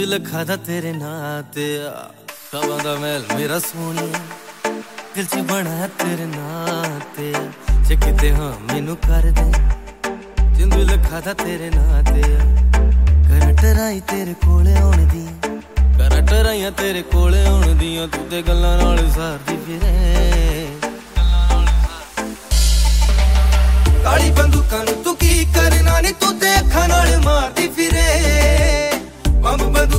लखा दा तेरे नां ते कवां दा महल मेरा सोनिया दिल च बना तेरे नां ते जे किते हाँ मैनू कर दे जिंदू लखा दा तेरे नां ते कर टराई तेरे कोले आउण दी कर टराइयां तेरे कोले आउण दियां तू ते गल्लां नाल सारदी फिरे